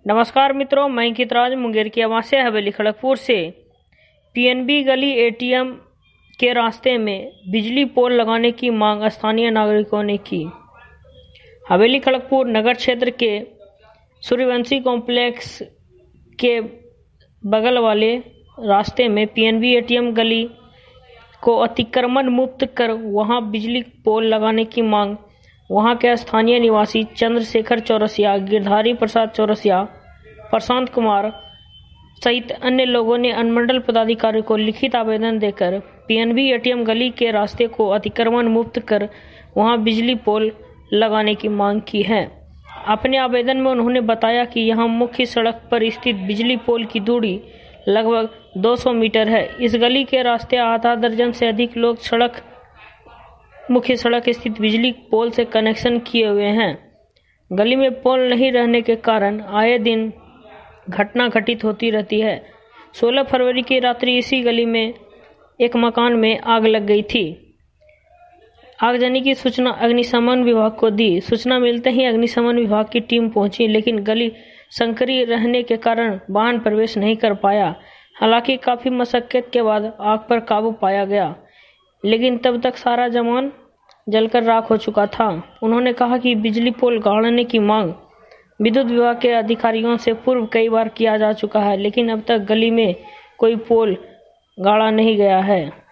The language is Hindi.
नमस्कार मित्रों, मैं अंकित मुंगेर की आवासीय हवेली खड़गपुर से। पीएनबी गली एटीएम के रास्ते में बिजली पोल लगाने की मांग स्थानीय नागरिकों ने की। हवेली खड़गपुर नगर क्षेत्र के सूर्यवंशी कॉम्प्लेक्स के बगल वाले रास्ते में पीएनबी एटीएम गली को अतिक्रमण मुक्त कर वहां बिजली पोल लगाने की मांग वहां के स्थानीय निवासी चंद्रशेखर चौरसिया, गिरधारी प्रसाद चौरसिया, प्रशांत कुमार सहित अन्य लोगों ने अनुमंडल पदाधिकारी को लिखित आवेदन देकर पीएनबी एटीएम गली के रास्ते को अतिक्रमण मुक्त कर वहां बिजली पोल लगाने की मांग की है। अपने आवेदन में उन्होंने बताया कि यहां मुख्य सड़क पर स्थित बिजली पोल की दूरी लगभग 200 मीटर है। इस गली के रास्ते आधा दर्जन से अधिक लोग मुख्य सड़क स्थित बिजली पोल से कनेक्शन किए हुए हैं। गली में पोल नहीं रहने के कारण आए दिन घटना घटित होती रहती है। 16 फरवरी की रात्रि इसी गली में एक मकान में आग लग गई थी। आगजनी की सूचना अग्निशमन विभाग को दी। सूचना मिलते ही अग्निशमन विभाग की टीम पहुंची, लेकिन गली संकरी रहने के कारण वाहन प्रवेश नहीं कर पाया। हालांकि काफी मशक्कत के बाद आग पर काबू पाया गया, लेकिन तब तक सारा सामान जलकर राख हो चुका था। उन्होंने कहा कि बिजली पोल गाड़ने की मांग विद्युत विभाग के अधिकारियों से पूर्व कई बार किया जा चुका है, लेकिन अब तक गली में कोई पोल गाड़ा नहीं गया है।